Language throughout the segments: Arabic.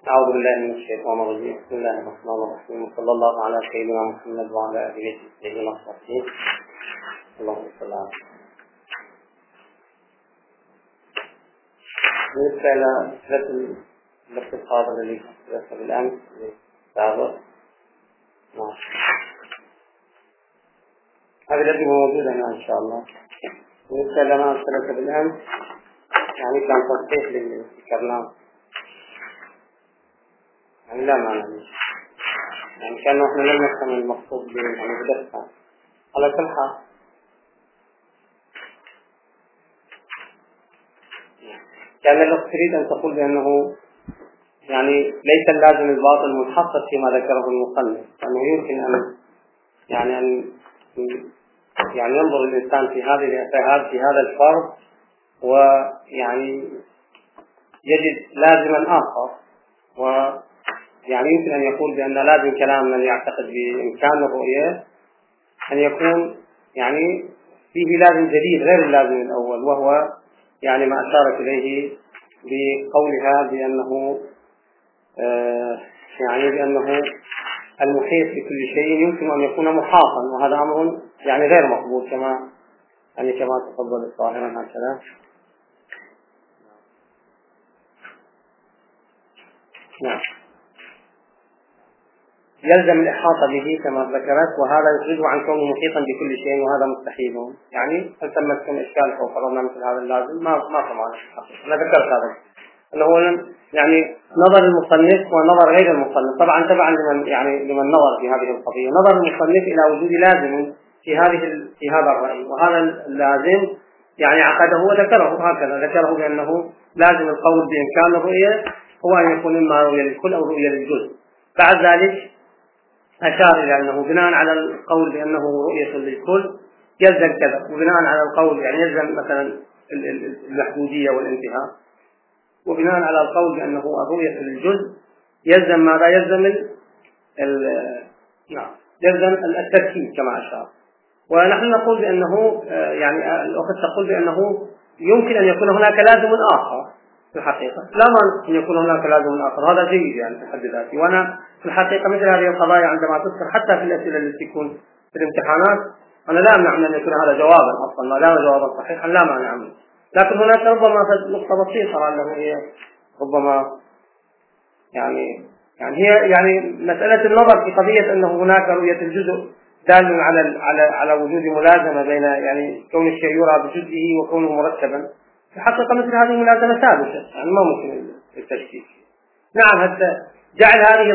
أعوذ بالله من الشيطان الرجيم. بسم الله الرحمن الرحيم، وصلى الله على سيدنا محمد وعلى آله وصحبه الطاهرين. اللهم صل على بالنسبة إلى مسألة الاقتصاد الذي حدث بالأمس السابق، هذا الذي موجود هنا إن شاء الله. بالنسبة لما حدث بالأمس يعني كان تصحيح للكلام، يعني لا معنى ليش، يعني كأنه احنا لم نفهم المقصود به يعني بدقة. على كل حال كان الأخ تريد أن تقول بأنه يعني ليس اللازم الباطل منحصر فيما ذكره المصنف، أنه يمكن أن يعني ينظر الإنسان في هذا الفرض ويعني يجد لازما آخر، ويعني يمكن أن يقول بأن لازم كلام من يعتقد بإمكان الرؤية أن يكون يعني فيه لازم جديد غير اللازم الأول، وهو يعني ما أشارت إليه بقولها بأنه بأنه المحيط بكل شيء يمكن أن يكون محاطا، وهذا أمر يعني غير مقبول كما تفضل الظاهرا هكذا. نعم، يلزم الإحاطة به كما ذكرت، وهذا يخرجه عن كونه محيطا بكل شيء، وهذا مستحيل. يعني هل تمكن إشكال أو فرضنا مثل هذا اللازم ما سمعنا في الحقيقة. أنا ذكرت هذا أنه يعني نظر المصنف ونظر غير المصنف، طبعا تبعا لمن نظر في هذه القضية. نظر المصنف إلى وجود لازم في هذا الرأي، وهذا اللازم يعني عقده وذكره هكذا، ذكره بأنه لازم القول بإمكان الرؤية هو أن يكون إما رؤية للكل أو رؤية للجزء. بعد ذلك أشار إلى أنه بناء على القول بأنه رؤية للكل يلزم كذا، وبناء على القول يعني يلزم مثلا المحدودية والانتهاء، وبناء على القول بأنه الرؤية للجزء يلزم ماذا؟ يلزم التركيب كما أشار. ونحن نقول بأنه يعني الأخت تقول بأنه يمكن أن يكون هناك لازم آخر في الحقيقة، لا مانع أن يكون هناك لازم آخر، هذا جيد يعني في حد ذاته. وأنا في الحقيقة مثل هذه القضايا عندما تذكر حتى في الأسئلة التي تكون في الامتحانات أنا لا أمنع من أن يكون هذا جوابا أصلا، ما دام جوابا صحيحا لا مانع منه، لكن هناك ربما نقطة بسيطة أنه هي ربما هي مسألة النظر في قضية أنه هناك رؤية الجزء دال على وجود ملازمة بين يعني كون الشيء يرى بجزئه وكونه مرتبا. في الحقيقة مثل هذه الملازمة ثابتة، يعني ما ممكن التشكيك. نعم، حتى جعل هذه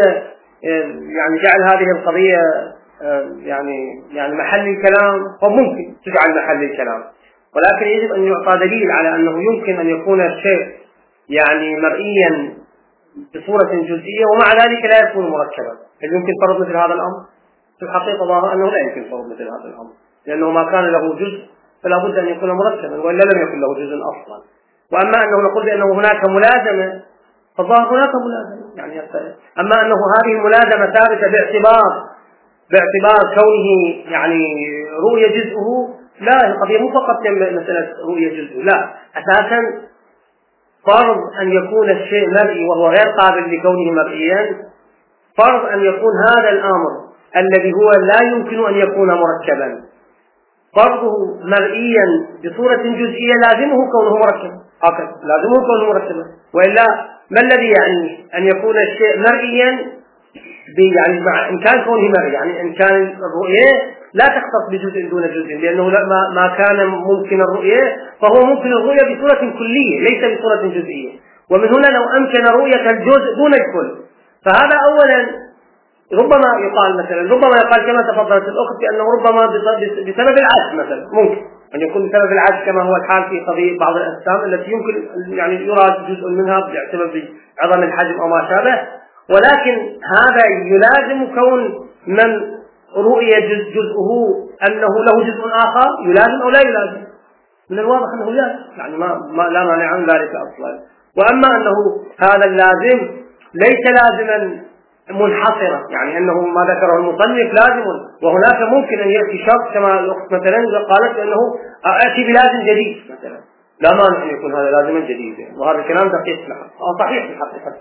القضية يعني محل الكلام، فممكن تجعل محل الكلام، ولكن يجب أن يعطى دليل على أنه يمكن أن يكون الشيء يعني مرئيا بصورة جزئية ومع ذلك لا يكون مركبا. هل يمكن فرض مثل هذا الأمر؟ في الحقيقة ظاهر أنه لا يمكن فرض مثل هذا الأمر، لأنه ما كان له جزء فلا بد أن يكون مركبا، وإلا لم يكن له جزء أصلا. وأما أنه نقول بأنه هناك ملازمة فالظاهر هناك ملازمة، يعني أما أنه هذه الملازمة ثابتة باعتبار كونه يعني رؤية جزءه، لا، القضية مو فقط مسألة رؤية جزءه، لا، أساسا فرض أن يكون الشيء مرئي وهو غير قابل لكونه مرئيا، فرض أن يكون هذا الأمر الذي هو لا يمكن أن يكون مركبا فرضه مرئيا بصورة جزئية لازمه كونه مركبا، هكذا لازمه كونه مركبا، وإلا ما الذي يعني أن يكون الشيء مرئيا يعني مع إمكان كونه مرئي، يعني إن كان الرؤية لا تختص بجزء دون جزء، لأنه ما كان ممكن الرؤية فهو ممكن الرؤية بصورة كلية ليس بصورة جزئية. ومن هنا لو أمكن رؤية الجزء دون الكل فهذا أولا ربما يقال كما تفضلت الأخت بأنه ربما بسبب العجز، مثلا ممكن أن يكون بسبب العجز كما هو الحال في قضية بعض الأجسام التي يمكن يعني يرى جزء منها بسبب عظم الحجم أو ما شابه، ولكن هذا يلازم كون من رؤية جزءه أنه له جزء آخر يلازم أو لا يلازم. من الواضح أنه يلازم، يعني لا مانع عن ذلك أصلا. وأما أنه هذا اللازم ليس لازما منحصرا، يعني أنه ما ذكره المصنف لازم، وهناك ممكن أن يأتي شخص كما الأخت مثلا قالت أنه أتي بلازم جديد مثلا، لا مانع أن يكون هذا لازما جديدا، وهذا الكلام دقيق صحيح في الحقيقة.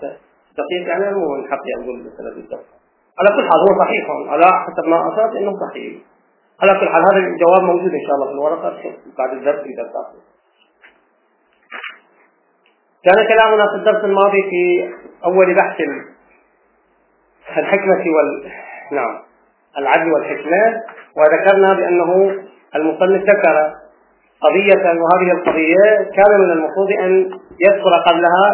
دقيق يعني مو من حقي أقول مثلا بالضبط. على كل حال هو صحيح على حسب ما أصاب إنه صحيح. على كل حال هذا الجواب موجود إن شاء الله في الورقة بعد الدرس إذا صار. كان كلامنا في الدرس الماضي في أول بحث الحكمة العدل والحكمة، وذكرنا بأنه المصنف ذكر قضية، وهذه القضية كان من المفروض أن يذكر قبلها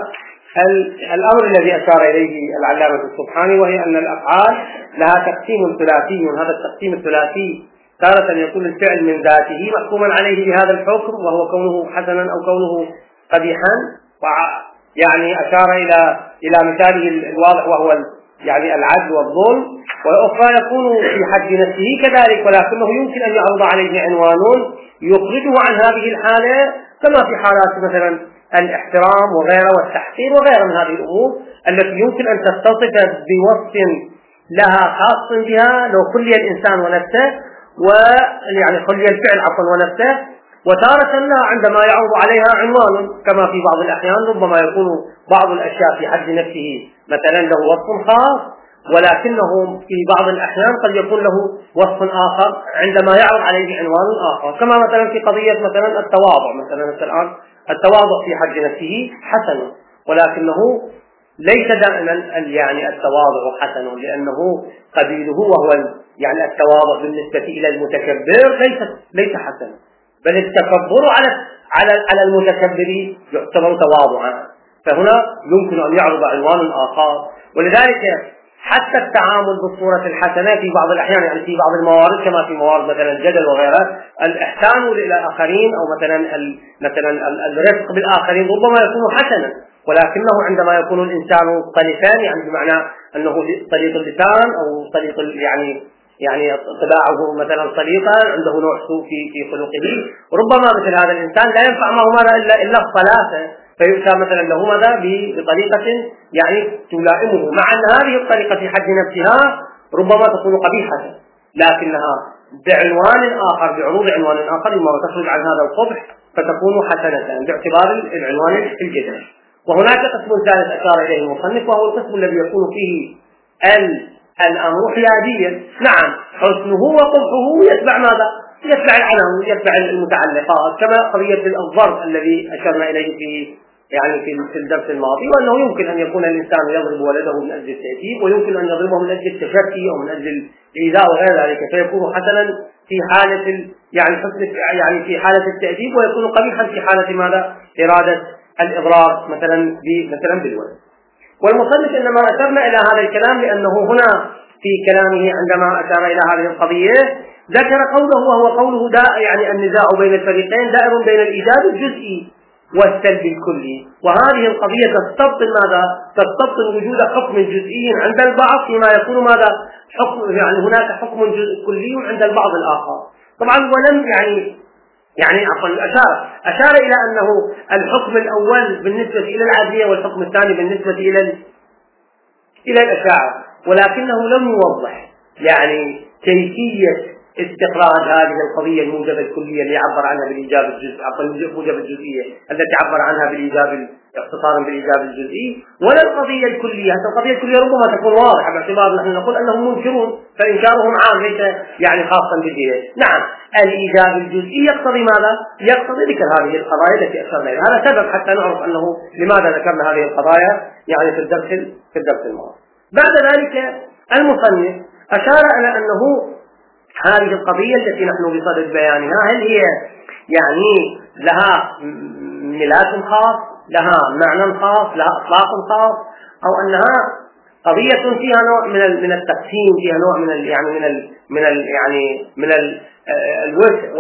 الأمر الذي أشار إليه العلامة السبحاني، وهي أن الأفعال لها تقسيم ثلاثي، هذا التقسيم الثلاثي تارة يكون الفعل من ذاته محكوما عليه بهذا الحكم وهو كونه حسنا أو كونه قبيحا، يعني أشار إلى مثاله الواضح وهو يعني العدل والظلم، وأخرى يكون في حد نفسه كذلك، ولكنه يمكن أن يعرض عليه عنوان يخرجه عن هذه الحالة، كما في حالات مثلا الاحترام وغيره والتحقير وغيره من هذه الأمور التي يمكن أن تتصف بوصف لها خاص بها لو خلي الإنسان ونفسه، ويعني خلي الفعل ونفسه، وتارة لا عندما يعرض عليها عنوان، كما في بعض الأحيان ربما يكون بعض الأشياء في حد نفسه مثلا له وصف خاص، ولكنه في بعض الأحيان قد يكون له وصف آخر عندما يعرض عليه عنوان آخر، كما مثلا في قضية مثلا التواضع. مثلا الآن التواضع في حد نفسه حسن، ولكنه ليس دائما يعني التواضع حسن، لأنه قبيله وهو يعني التواضع بالنسبة إلى المتكبر ليس حسن، بل التكبر على المتكبر يعتبر تواضعا، فهنا يمكن أن يعرض عنوان آخر. ولذلك حتى التعامل بالصورة الحسنة في بعض الأحيان، يعني في بعض الموارد كما في موارد مثلا الجدل وغيرها، الإحسان إلى الآخرين أو مثلا الرفق بالآخرين ربما يكون حسنا، ولكنه عندما يكون الإنسان طليقا، يعني بمعنى أنه طليق اللسان أو طليق يعني طباعه مثلا طليقا، عنده نوع سوء في خلقه، ربما مثل هذا الإنسان لا ينفع معه ماذا إلا الصلاة، فيؤتى مثلا له ماذا بطريقة يعني تلائمه، مع أن هذه الطريقة في حد نفسها ربما تكون قبيحة، لكنها بعنوان آخر بعروض عنوان آخر لما تخرج عن هذا القبح فتكون حسنة باعتبار العنوان في الجدل. وهناك قسم ثالث أشار إليه المصنف، وهو القسم الذي يكون فيه الأمر حياديا. نعم، حسنه وقبحه يتبع ماذا؟ يتبع العناوين، يتبع المتعلقات، كما قضية الضرب الذي أشرنا إليه في الدرس الماضي، وأنه يمكن أن يكون الإنسان يضرب ولده من أجل التأديب، ويمكن أن يضربه من أجل التشكي أو من أجل الإيذاء وغير ذلك، فيكون حسنا في حالة يعني في حالة التأديب، ويكون قبيحا في حالة ماذا؟ إرادة الإضرار مثلا بالولد. والمصنف إنما أشرنا إلى هذا الكلام لأنه هنا في كلامه عندما أشار إلى هذه القضية ذكر قوله، وهو قوله يعني النزاع بين الفريقين دائر بين الإيجاب الجزئي والسلب الكلي، وهذه القضية تستبطن ماذا؟ تستبطن وجود حكم جزئي عند البعض فيما يكون ماذا؟ حكم يعني هناك حكم كلي عند البعض الآخر. طبعا ولم يعني أشار إلى أنه الحكم الأول بالنسبة إلى العادية والحكم الثاني بالنسبة إلى الأشاعرة، ولكنه لم يوضح يعني كيفية استخراج هذه القضية الموجبة الكلية اللي عبر عنها بالإيجاب الجزئي، الموجبة الجزئية التي عبر عنها بالإيجاب اختصارا بالإيجاب الجزئي، ولا القضية الكلية. القضية الكلية ربما تكون واضحة باعتبار نحن نقول أنهم منكرون، فإنكارهم عام ليس يعني خاصا بالدين. نعم، الإيجاب الجزئي يقتضي ماذا؟ يقتضي ذكر هذه القضايا التي أشرنا إليها. هذا سبب حتى نعرف أنه لماذا ذكرنا هذه القضايا يعني في الدرس الماضي. بعد ذلك المصنف أشار إلى أنه هذه القضية التي نحن بصدد بيانها هل هي يعني لها ملاك خاص، لها معنى خاص، لها أطلاق خاص، أو أنها قضية فيها نوع من التقسيم، فيها نوع من الوسع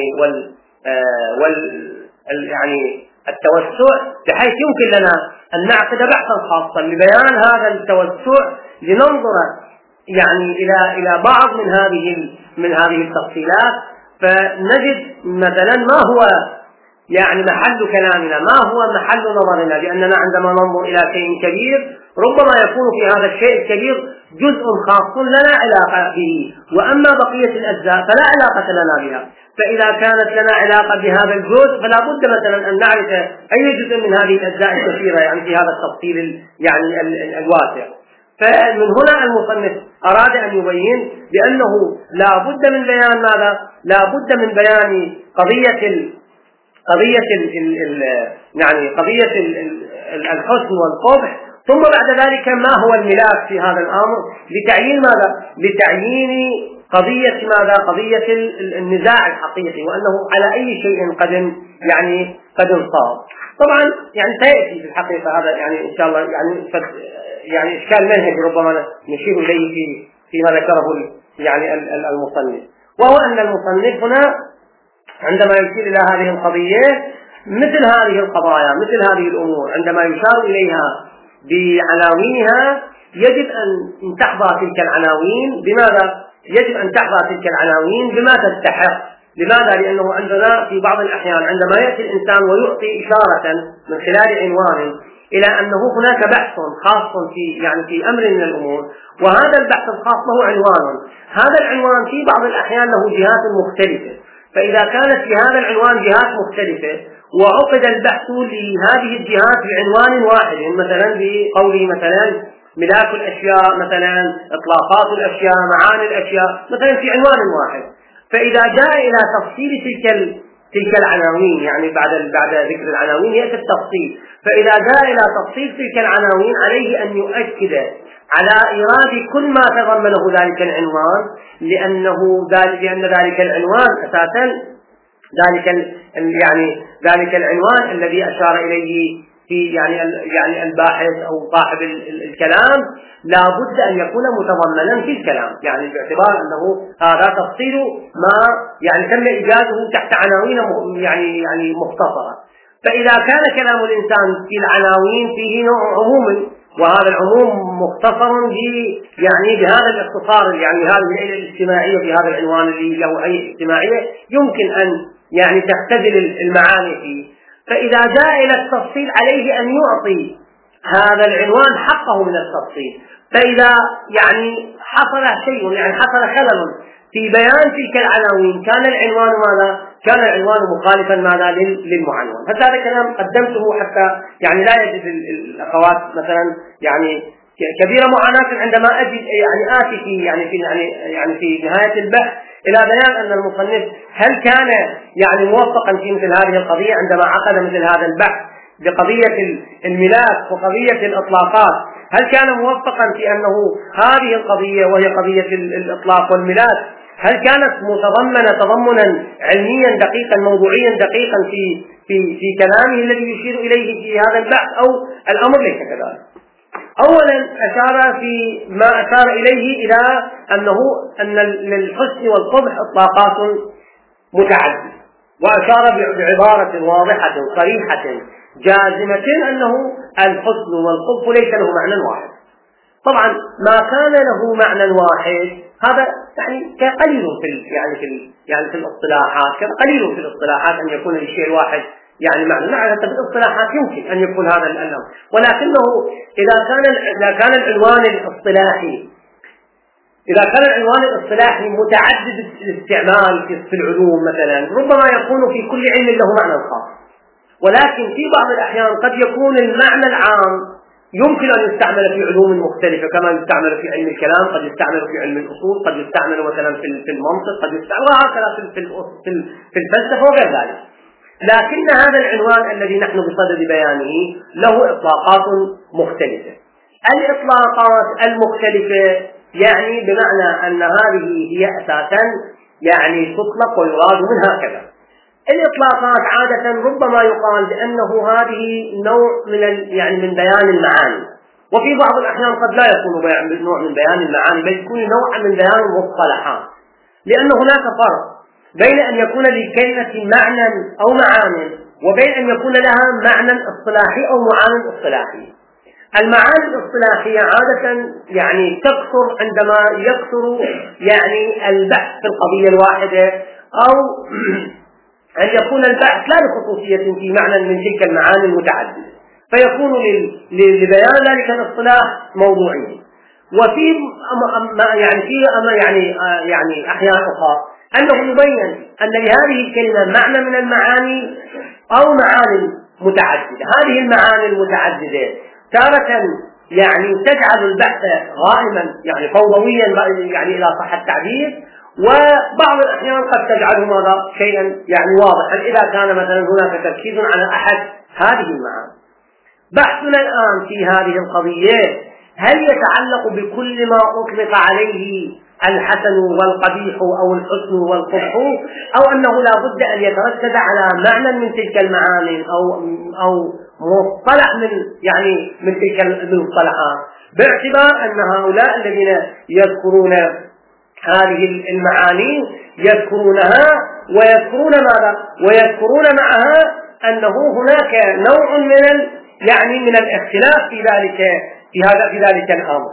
التوسع، بحيث يمكن لنا أن نعقد بحثا خاصا لبيان هذا التوسع، لننظر يعني إلى بعض من هذه التفصيلات، فنجد مثلا ما هو يعني محل كلامنا، ما هو محل نظرنا، لأننا عندما ننظر إلى شيء كبير ربما يكون في هذا الشيء الكبير جزء خاص لنا علاقة به، وأما بقية الأجزاء فلا علاقة لنا بها. فإذا كانت لنا علاقة بهذا الجزء فلا بد مثلا أن نعرف أي جزء من هذه الأجزاء الكثيرة يعني في هذا التفصيل يعني الواسع. فمن هنا المصنف أراد أن يبين بأنه لا بد من بيان ماذا؟ لا بد من بيان قضية الحسن والقبح، ثم بعد ذلك ما هو الملاك في هذا الأمر لتعيين ماذا؟ لتعيين قضية ماذا؟ قضية النزاع الحقيقي، وأنه على أي شيء قد انصاب. طبعا يعني سيأتي في الحقيقة هذا يعني إن شاء الله يعني إشكال منهجي ربما نشير إليه فيما ذكره يعني المصنف، وهو أن المصنف هنا عندما يشير إلى هذه القضية مثل هذه القضايا مثل هذه الأمور عندما يشار إليها بعناوينها يجب أن تحظى تلك العناوين بماذا؟ يجب أن تحظى تلك العناوين بما تستحق. لماذا؟ لأنه عندنا في بعض الأحيان عندما يأتي الإنسان ويعطي إشارة من خلال عنوان إلى أنه هناك بحث خاص في أمر من الأمور، وهذا البحث الخاص له عنوان، هذا العنوان في بعض الأحيان له جهات مختلفة. فإذا كانت في هذا العنوان جهات مختلفة وعقد البحث لهذه الجهات بعنوان واحد، مثلا بقوله مثلا ملاك الأشياء، مثلا إطلاقات الأشياء، معاني الأشياء، مثلا في عنوان واحد، فإذا جاء إلى تفصيل تلك العناوين يعني بعد ذكر العناوين يأتي التفصيل، فإذا جاء إلى تفصيل تلك العناوين عليه أن يؤكد على إيراد كل ما تضمنه ذلك العنوان، لأن ذلك العنوان أساسا ذلك العنوان الذي أشار إليه في يعني الباحث أو صاحب الكلام لا بد أن يكون متضمنا في الكلام، يعني باعتبار أنه هذا تفصيل ما تم إيجاده تحت عناوين يعني مختصرة. فإذا كان كلام الإنسان في العناوين فيه نوع عموم، وهذا العموم مختصر بهذا الاختصار هذه العلة الاجتماعية في هذا العنوان الذي له أي اجتماعية يمكن أن تختزل المعاني فيه. فإذا جاء إلى التفصيل عليه أن يعطي هذا العنوان حقه من التفصيل. فإذا حصل شيء حصل خلل في بيان تلك العناوين كان العنوان ماذا؟ كان العنوان مخالفا ماذا؟ للمعنون. هذا كلام قدمته حتى لا يجد الأخوات مثلا كبيرة معاناة عندما أجد آتي في نهاية البحث إلى بيان أن المصنف هل كان موفقا في مثل هذه القضية عندما عقد مثل هذا البحث بقضية الملاك وقضية الإطلاقات، هل كان موفقا في أنه هذه القضية وهي قضية الإطلاق والملاك هل كانت متضمنة تضمنا علميا دقيقا موضوعيا دقيقا في كلامه الذي يشير إليه في هذا البحث، أو الأمر ليس كذلك؟ أولا أشار في ما أشار إليه إلى أن للحسن والقبح إطلاقات متعددة، وأشار بعبارة واضحة صريحة جازمة أنه الحسن والقبح ليس له معنى واحد. طبعا ما كان له معنى واحد هذا قليل في الاصطلاحات، قليل في الاصطلاحات أن يكون للشيء الواحد معنى. نعم في الاصطلاحات يمكن أن يكون هذا الأمر، ولكنه إذا كان العنوان الاصطلاحي متعدد الاستعمال في العلوم مثلا ربما يكون في كل علم له معنى خاص، ولكن في بعض الأحيان قد يكون المعنى العام يمكن أن يستعمل في علوم مختلفة، كما يستعمل في علم الكلام، قد يستعمل في علم الأصول، قد يستعمل مثلا في المنطق، قد يستعمل وهكذا في الفلسفة وغير ذلك. لكن هذا العنوان الذي نحن بصدد بيانه له إطلاقات مختلفة. الإطلاقات المختلفة بمعنى أن هذه هي أساسا تطلق ويراد منها كذا. الإطلاقات عادة ربما يقال بأنه هذه نوع من بيان المعاني، وفي بعض الأحيان قد لا يكون نوع من بيان المعاني بل يكون نوع من بيان المصطلحات، لأن هناك فرق بين أن يكون للكلمة معنى أو معاني وبين أن يكون لها معنى اصطلاحي أو معاني اصطلاحي. المعاني الاصطلاحية عادة تكثر عندما يكثر البحث في القضية الواحدة، أو أن يكون البحث لا بخصوصية في معنى من تلك المعاني المتعددة، فيكون لبيان ذلك الاصطلاح موضوعي. وفي يعني أحيان أخرى أنه يبين أن لهذه الكلمة معنى من المعاني أو معاني متعددة. هذه المعاني المتعددة تارة يعني تجعل البحث غائما يعني فوضويا يعني إذا صح التعبير، وبعض الأحيان قد تجعله ماذا شيئا يعني واضحا إذا كان مثلا هناك تركيز على أحد هذه المعاني. بحثنا الآن في هذه القضية هل يتعلق بكل ما أطلق عليه الحسن والقبيح أو الحسن والقبح، أو أنه لا بد أن يترتب على معنى من تلك المعاني أو مصطلح من تلك المصطلحات، باعتبار أن هؤلاء الذين يذكرون هذه المعاني يذكرونها ويذكرون ماذا؟ ويذكرون معها أنه هناك نوع من الاختلاف في ذلك الأمر،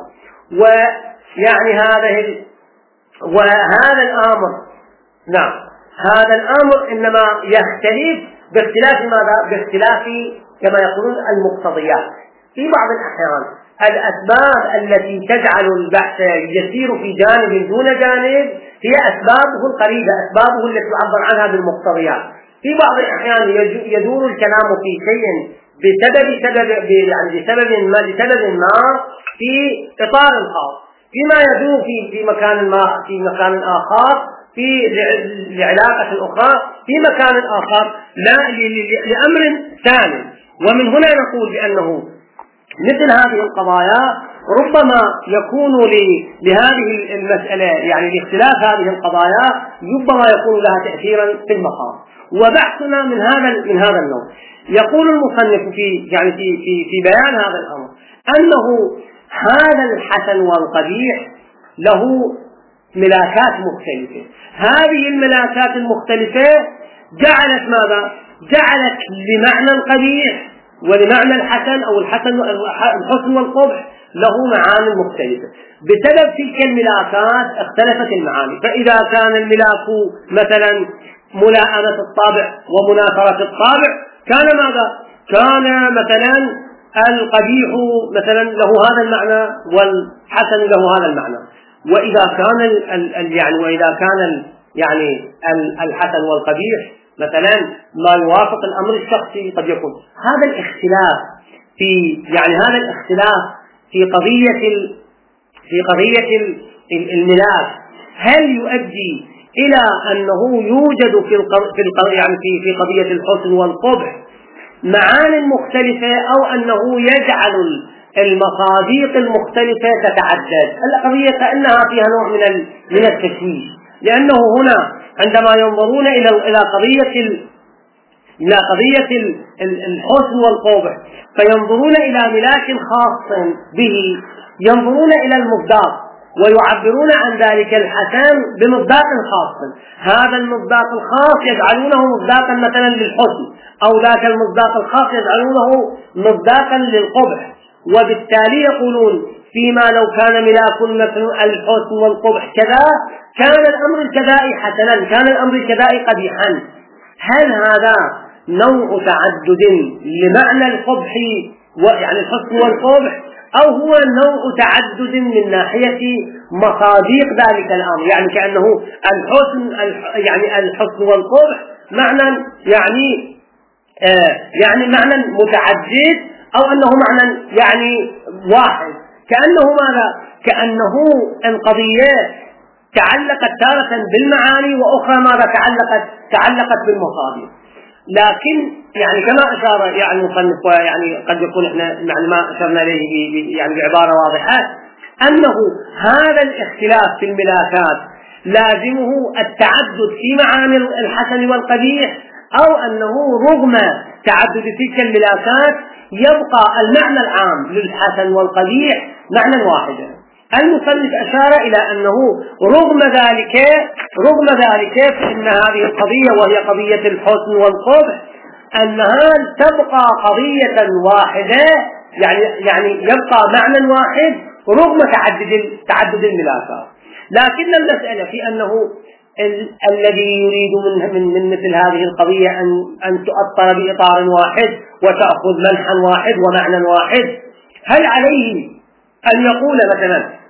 وهذا الأمر نعم هذا الأمر إنما يختلف باختلاف ماذا؟ باختلاف كما يقولون المقتضيات. في بعض الأحيان الأسباب التي تجعل البحث يسير في جانب دون جانب هي أسبابه القريبة، أسبابه التي يعبر عنها بالمقتضيات. في بعض الأحيان يدور الكلام في شيء لسبب ما في إطار خاص، فيما يدور في مكان آخر لعلاقة أخرى في مكان آخر لأمر ثاني. ومن هنا نقول بأنه مثل هذه القضايا ربما يكون لهذه المسألة يعني لاختلاف هذه القضايا ربما يكون لها تأثيرا في المقام. وبحثنا من هذا النوع. يقول المصنف في بيان هذا الأمر أنه هذا الحسن والقبيح له ملاكات مختلفة. هذه الملاكات المختلفة جعلت ماذا؟ جعلت لمعنى القبيح ولمعنى الحسن أو الحسن والقبح له معاني مختلفة. بسبب تلك الملاكات اختلفت المعاني. فإذا كان الملاك مثلا ملائمة الطابع ومناثرة الطابع كان ماذا؟ كان مثلا القبيح مثلا له هذا المعنى والحسن له هذا المعنى. وإذا كان الحسن والقبيح مثلا ما يوافق الأمر الشخصي قد يكون هذا الاختلاف في قضية الملاك هل يؤدي إلى أنه يوجد في قضية الحسن والقبح معاني مختلفة، أو أنه يجعل المصادق المختلفة تتعدد؟ القضية كأنها فيها نوع من التشويش، لأنه هنا عندما ينظرون إلى قضية الحسن والقبح فينظرون إلى ملاك خاص به، ينظرون إلى المصداق ويعبرون عن ذلك الحسن بمصداق خاص. هذا المصداق الخاص يجعلونه مصداقا مثلا للحسن، أو ذاك المصداق الخاص يجعلونه مصداقا للقبح. وبالتالي يقولون فيما لو كان ملاك مثل الحسن والقبح كذا كان الأمر الكذائي حسنا، كان الأمر الكذائي قبيحا. هل هذا نوع تعدد لمعنى القبح الحسن والقبح، أو هو نوع تعدد من ناحية مصادق ذلك الأمر؟ كأنه الحسن والقبح معنى معنى متعدد، أو أنه معنى واحد، كأنه ماذا؟ كأنه القضية تعلقت تارة بالمعاني وأخرى ماذا؟ تعلقت بالمصادق. لكن كما أشار المصنف قد يكون احنا ما أشرنا إليه بعبارة واضحة أنه هذا الاختلاف في الملاكات لازمه التعدد في معاني الحسن والقبيح، أو أنه رغم تعدد تلك الملاكات يبقى المعنى العام للحسن والقبيح معنى واحدا. المصنف أشار إلى أنه رغم ذلك فإن هذه القضية وهي قضية الحسن والقبح أنها تبقى قضية واحدة، يبقى معنى واحد رغم تعدد الملاكات. لكن المسألة في أنه الذي يريد من مثل هذه القضية أن تؤطر بإطار واحد وتأخذ منحا واحد ومعنى واحد، هل عليه أن يقول مثلا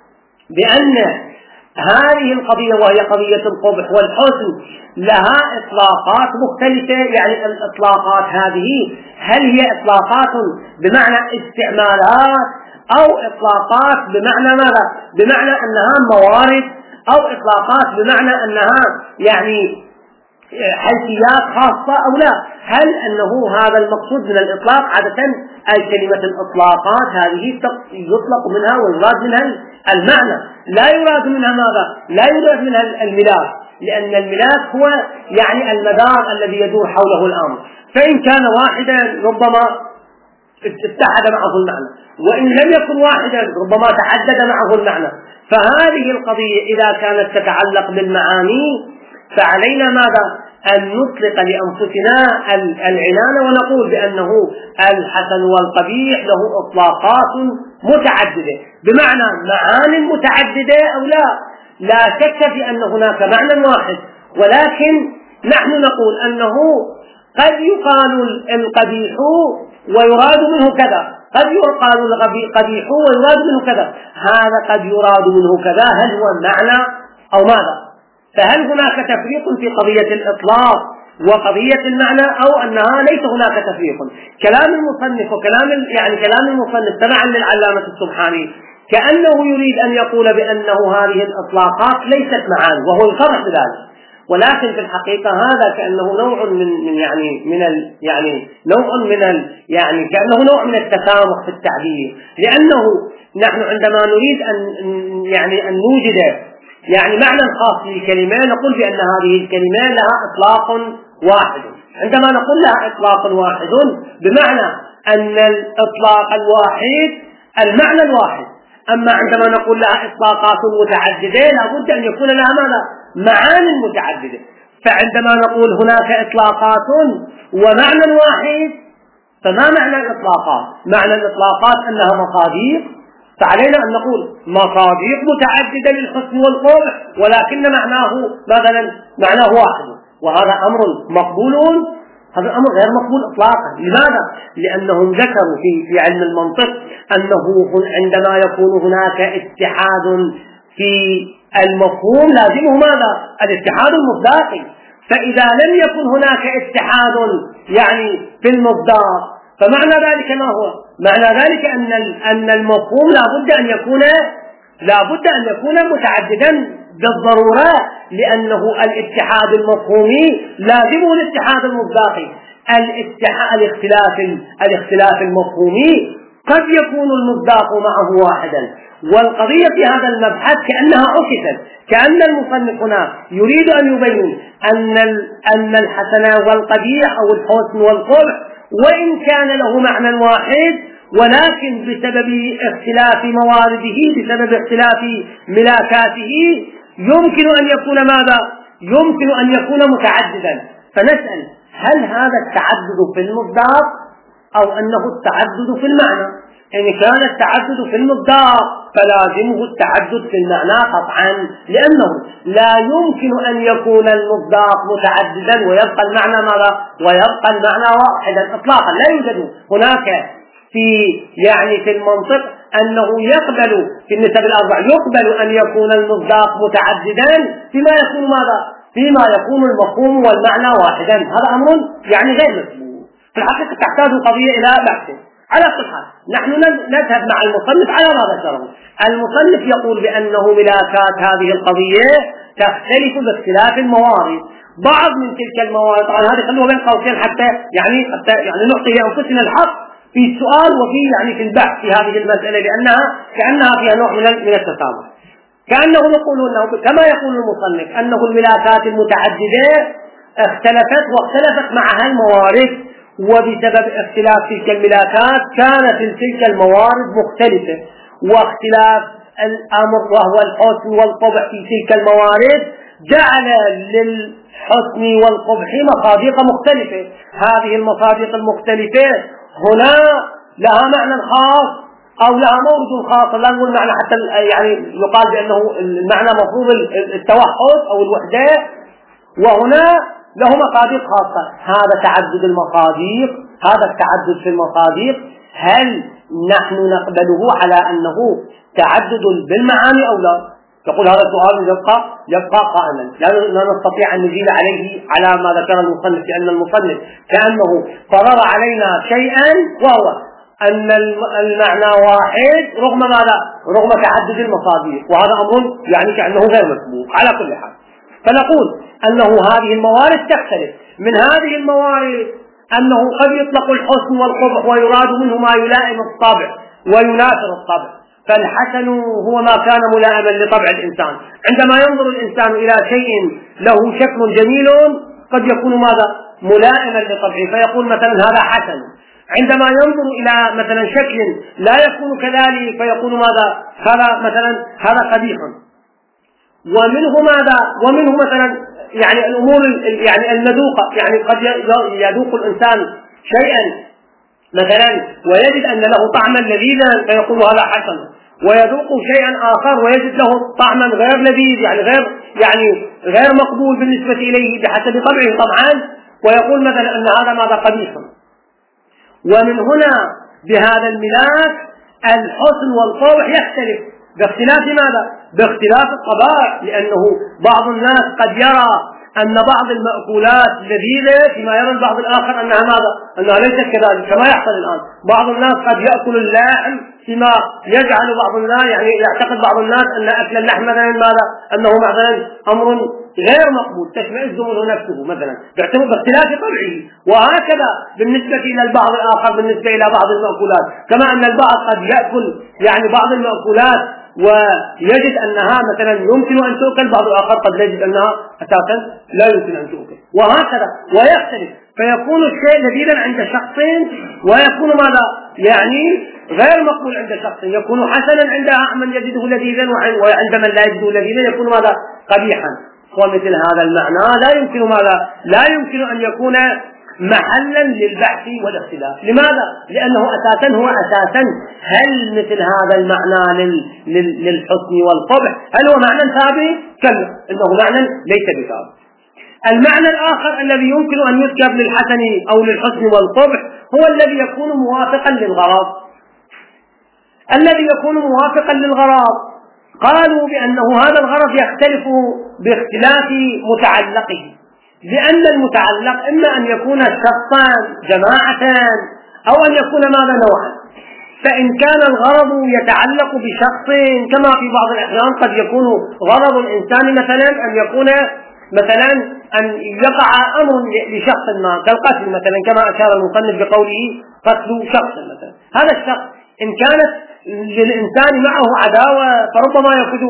بأن هذه القضية وهي قضية القبح والحسن لها إطلاقات مختلفة. يعني الإطلاقات هذه هل هي إطلاقات بمعنى استعمالات أو إطلاقات بمعنى ماذا؟ بمعنى أنها موارد أو إطلاقات بمعنى أنها يعني حيثيات خاصة أو لا؟ هل أنه هذا المقصود من الإطلاق؟ عادة كلمة الإطلاقات هذه يطلق منها ويراد منها المعنى، لا يراد منها ماذا؟ لا يراد منها الملاك، لأن الملاك هو يعني المدار الذي يدور حوله الأمر، فإن كان واحدا ربما اتحد معه المعنى، وإن لم يكن واحدا ربما تعدد معه المعنى. فهذه القضية إذا كانت تتعلق بالمعاني فعلينا ماذا؟ أن نطلق لأنفسنا العنان ونقول بأنه الحسن والقبيح له إطلاقات متعددة بمعنى معان متعددة أو لا شك في أن هناك معنى واحد، ولكن نحن نقول أنه قد يقال القبيح ويراد منه كذا، قد يقال القبيح ويراد منه كذا، هذا قد يراد منه كذا، هل هو المعنى أو ماذا؟ فهل هناك تفريق في قضية الإطلاق وقضية المعنى أو أنها ليس هناك تفريق؟ كلام المصنف وكلام كلام المصنف تبعا للعلامة السبحاني كأنه يريد أن يقول بأنه هذه الإطلاقات ليست معان، وهو يصرح بذلك، ولكن في الحقيقة هذا كأنه نوع كأنه نوع من التسامح في التعبير، لأنه نحن عندما نريد أن نوجد معنى خاص للكلمة نقول بأن هذه الكلمة لها إطلاق واحد. عندما نقول لها إطلاق واحد بمعنى أن الإطلاق الواحد المعنى الواحد، أما عندما نقول لها إطلاقات متعددة لابد أن يكون لها ماذا؟ معاني متعددة. فعندما نقول هناك إطلاقات ومعنى واحد، فما معنى الإطلاقات؟ معنى الإطلاقات أنها مصادر، فعلينا أن نقول مصادر متعددة للحسن والقبح، ولكن معناه واحد، وهذا أمر مقبول، هذا الأمر غير مقبول إطلاقا. لماذا؟ لأنهم ذكروا في علم المنطق أنه عندما يكون هناك اتحاد في المفهوم لازمه ماذا؟ الاتحاد المصداقي، فإذا لم يكن هناك اتحاد في المصداق فمعنى ذلك ما هو؟ معنى ذلك أن المفهوم لابد أن يكون متعددا بالضرورة، لأنه الاتحاد المفهومي لازمه الاتحاد المصداقي. الاختلاف المفهومي قد يكون المصداق معه واحدا، والقضية في هذا المبحث كأنها عكست، كأن المصنف هنا يريد أن يبين أن الحسن والقبيح أو الحسن والقبح وإن كان له معنى واحد، ولكن بسبب اختلاف موارده، بسبب اختلاف ملاكاته يمكن أن يكون ماذا؟ يمكن أن يكون متعددا. فنسأل هل هذا التعدد في المصداق أو أنه التعدد في المعنى؟ إن كان التعدد في المصداق فلازمه التعدد في المعنى قطعا، لأنه لا يمكن أن يكون المصداق متعددا ويبقى المعنى ماذا؟ ويبقى المعنى واحدا إطلاقا. لا يوجد هناك في المنطق أنه يقبل في النسب الأربع يقبل أن يكون المصداق متعددا فيما يكون ماذا؟ فيما يكون المفهوم والمعنى واحدا. هذا أمر غير مسبوق. في الحقيقة تحتاج القضية إلى بحث. على كل حال نحن نذهب مع المصنف على ما ذكره. المصنف يقول بأنه ملاكات هذه القضية تختلف باختلاف الموارد. بعض من تلك الموارد طبعا هذه خلوها بين قوسين حتى نعطي لأنفسنا الحق في السؤال وفي في البحث في هذه المسألة، كأنها فيها نوع من التسامح. كأنه يقول أنه كما يقول المصنف أنه الملاكات المتعددة اختلفت معها الموارد، وبسبب اختلاف تلك الملاكات كانت تلك الموارد مختلفة، واختلاف الأمر وهو الحسن والقبح في تلك الموارد جعل للحسن والقبح مصادق مختلفة. هذه المصادق المختلفة هنا لها معنى خاص أو لها مورد خاص، لا نقول معنى حتى يقال بأنه المعنى مفروض التوحد أو الوحدة، وهنا له مصادق خاصة. هذا تعدد المصادق، هذا التعدد في المصادق هل نحن نقبله على أنه تعدد بالمعاني أو لا؟ تقول هذا السؤال يبقى قائما، لا نستطيع أن نزيل عليه على ما ذكر المصنف، لأن المصنف كأنه فرض علينا شيئا وهو أن المعنى واحد رغم ماذا؟ رغم تعدد المصادر، وهذا أمر يعني كأنه غير مسبوق. على كل حال فنقول أنه هذه الموارد تختلف. من هذه الموارد أنه قد يطلق الحسن والقبح ويراد منه ما يلائم الطبع ويناثر الطبع، فالحسن هو ما كان ملائما لطبع الإنسان. عندما ينظر الإنسان إلى شيء له شكل جميل قد يكون ماذا؟ ملائما لطبعه، فيقول مثلا هذا حسن. عندما ينظر إلى مثلا شكل لا يكون كذلك فيقول ماذا؟ هذا مثلا هذا قبيح. ومنه ماذا؟ ومنه مثلا يعني الأمور يعني المذوقة، يعني قد يذوق الإنسان شيئا مثلا ويجد أن له طعما لذيذا فيقول هذا حسن، ويذوق شيئا آخر ويجد له طعما غير لذيذ يعني غير مقبول بالنسبة إليه بحسب طبعه طبعا، ويقول مثلا أن هذا ماذا؟ قبيح. ومن هنا بهذا الملاك الحسن والقبح يختلف باختلاف ماذا؟ باختلاف الطبائع، لأنه بعض الناس قد يرى أن بعض المأكولات لذيذة فيما يرى البعض الآخر أنها ماذا؟ أنها ليست كذلك، كما يحصل الآن. بعض الناس قد يأكل اللحم فيما يجعل بعض الناس يعني يعتقد بعض الناس أن أكل اللحم مثلا ماذا؟ أنه مثلا أمر غير مقبول تشمئز منه نفسه مثلا باختلاف طبعه. وهكذا بالنسبة إلى البعض الآخر بالنسبة إلى بعض المأكولات، كما أن البعض قد يأكل يعني بعض المأكولات ويجد أنها مثلا يمكن أن تؤكل، بعض الآخر قد يجد أنها أساسا لا يمكن أن تؤكل، وهكذا ويختلف. فيكون الشيء لذيذا عند شخص ويكون ماذا؟ يعني غير مقبول عند شخص، يكون حسنا عند من يجده لذيذا، وعند من لا يجده لذيذا يكون ماذا؟ قبيحا. ومثل هذا المعنى لا يمكن ماذا؟ لا يمكن أن يكون محلا للبحث والاختلاف. لماذا؟ لأنه هو أساسا هل مثل هذا المعنى للحسن والقبح هل هو معنى ثابت؟ كلا، إنه معنى ليس بثابت. المعنى الآخر الذي يمكن أن يذكر للحسن أو للحسن والقبح هو الذي يكون موافقا للغرض. الذي يكون موافقا للغرض قالوا بأنه هذا الغرض يختلف باختلاف متعلقه، لأن المتعلق إما أن يكون شخصا جماعة أو أن يكون ماذا؟ نوعا. فإن كان الغرض يتعلق بشخص كما في بعض الأحيان قد يكون غرض الإنسان مثلا أن يكون مثلا أن يقع أمر لشخص ما كالقتل مثلا، كما أشار المصنف بقوله قتل شخص مثلا. هذا الشخص إن كانت للإنسان معه عداوة فربما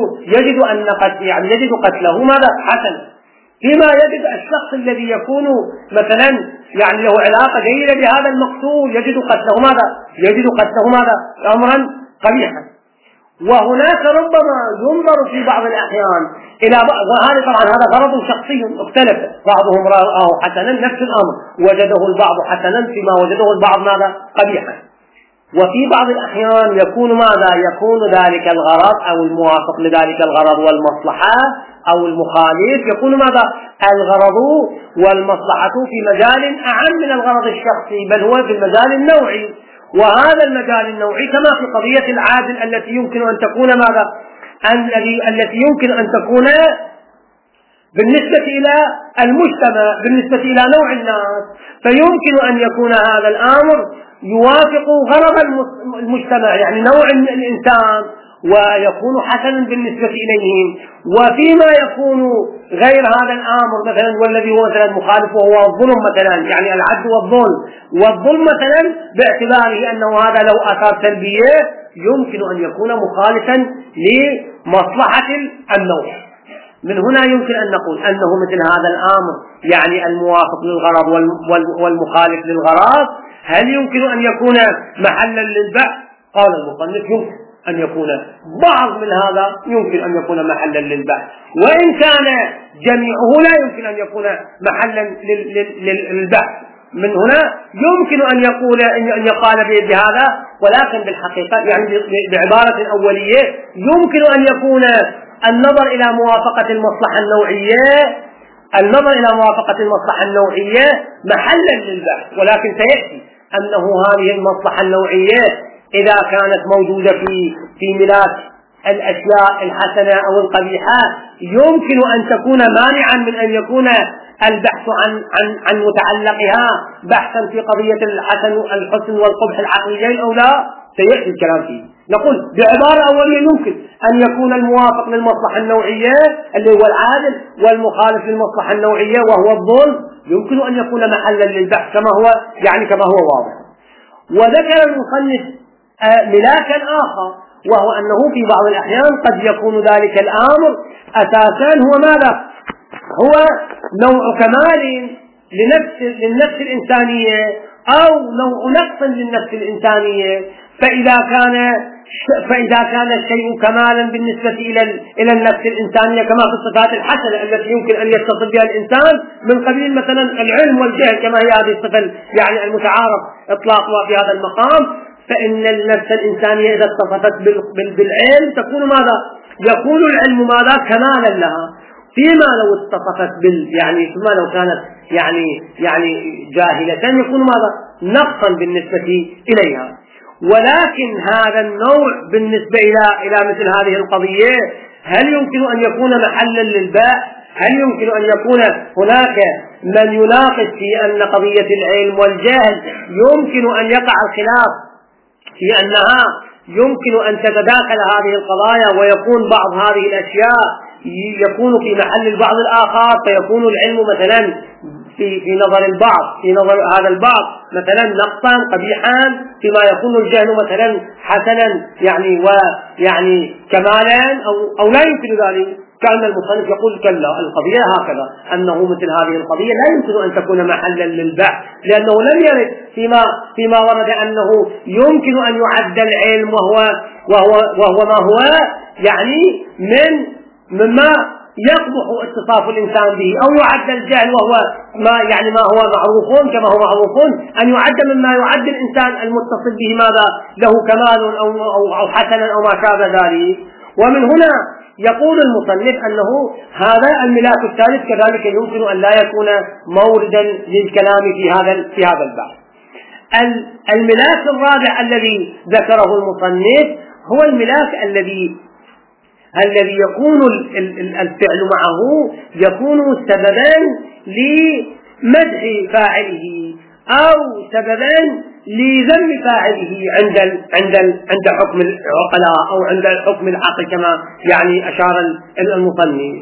يجد قتله ماذا؟ حسن، فيما يجد الشخص الذي يكون مثلا يعني له علاقة جيدة بهذا المقتول يجد قتله ماذا؟ أمرا قبيحا. وهناك ربما ينظر في بعض الأحيان إلى وهذا طبعا هذا غرض شخصي اختلف، بعضهم رآه حسنا نفس الأمر وجده البعض حسنا فيما وجده البعض ماذا؟ قبيحا. وفي بعض الأحيان يكون ماذا؟ يكون ذلك الغرض أو الموافق لذلك الغرض والمصلحة أو المخالف يكون ماذا؟ الغرض والمصلحة في مجال أعم من الغرض الشخصي، بل هو في المجال النوعي. وهذا المجال النوعي كما في قضية العادل التي يمكن أن تكون ماذا؟ التي يمكن أن تكون بالنسبة إلى المجتمع بالنسبة إلى نوع الناس، فيمكن أن يكون هذا الأمر يوافق غرض المجتمع يعني نوع الإنسان ويكون حسنا بالنسبة إليهم. وفيما يكون غير هذا الأمر مثلا والذي هو مثلا مخالف وهو الظلم مثلا يعني العدل والظلم مثلا باعتباره أنه هذا له آثار سلبية يمكن أن يكون مخالفا لمصلحة النوع. من هنا يمكن أن نقول أنه مثل هذا الأمر يعني الموافق للغرض والمخالف للغرض هل يمكن أن يكون محلا للبحث؟ قال المصنف يمكن أن يكون بعض من هذا يمكن أن يكون محلا للبحث، وإن كان جميعه لا يمكن أن يكون محلا للبحث. من هنا يمكن أن يقال بهذا، ولكن بالحقيقة يعني بعبارة أولية يمكن أن يكون النظر إلى موافقة المصلحة النوعية محلا للبحث، ولكن سيأتي أنه هذه المصلحة النوعية إذا كانت موجودة في ملاك الأشياء الحسنة أو القبيحة يمكن أن تكون مانعا من أن يكون البحث عن متعلقها بحثا في قضية الحسن والقبح العقليين أو لا، سيأتي الكلام فيه. نقول بعبارة أولية يمكن أن يكون الموافق للمصلحة النوعية اللي هو العادل والمخالف للمصلحة النوعية وهو الظلم يمكن أن يكون محلا للبحث كما هو واضح. وذكر المصنف ملاكا آخر، وهو أنه في بعض الأحيان قد يكون ذلك الأمر أساسا هو ماذا؟ هو نوع كمال للنفس الإنسانية أو نوع نقص للنفس الإنسانية، فإذا كان الشيء كمالا بالنسبة إلى النفس الإنسانية كما في الصفات الحسنة التي يمكن أن يتصف بها الإنسان من قبيل مثلا العلم والجهل كما هي هذه الصفة يعني المتعارف إطلاقها في هذا المقام، فإن النفس الإنسانية إذا اتصفت بالعلم تكون ماذا؟ يكون العلم ماذا؟ كمالا لها. فيما لو اتصفت فيما لو كانت يعني جاهلة يكون ماذا؟ نقصا بالنسبة إليها. ولكن هذا النوع بالنسبة إلى مثل هذه القضية هل يمكن أن يكون محلا للباء؟ هل يمكن أن يكون هناك من يناقش في أن قضية العلم والجهل يمكن أن يقع الخلاف في أنها يمكن أن تتداخل هذه القضايا ويكون بعض هذه الأشياء يكون في محل البعض الآخر، فيكون العلم مثلا في نظر البعض في نظر هذا البعض مثلا نقصا قبيحا، فيما يكون الجهل مثلا حسنا يعني كمالا أو لا يمكن ذلك. كان المصنف يقول كلا، القضية هكذا أنه مثل هذه القضية لا يمكن أن تكون محلا للبحث، لأنه لم يرد فيما ورد أنه يمكن أن يعد العلم وهو ما هو يعني مما يقبح اتصاف الإنسان به، أو يعد الجهل وهو ما هو معروف كما هو معروف أن يعد مما يعد الإنسان المتصل به ماذا له كمال أو حسنا أو ما شابه ذلك. ومن هنا يقول المصنف أنه هذا الملاك الثالث كذلك يمكن أن لا يكون موردا للكلام في هذا البحث. الملاك الرابع الذي ذكره المصنف هو الملاك الذي يكون الفعل معه يكون سببا لمدح فاعله أو سببا لذم فاعله عند حكم العقلاء أو عند حكم العقل كما أشار المصنف.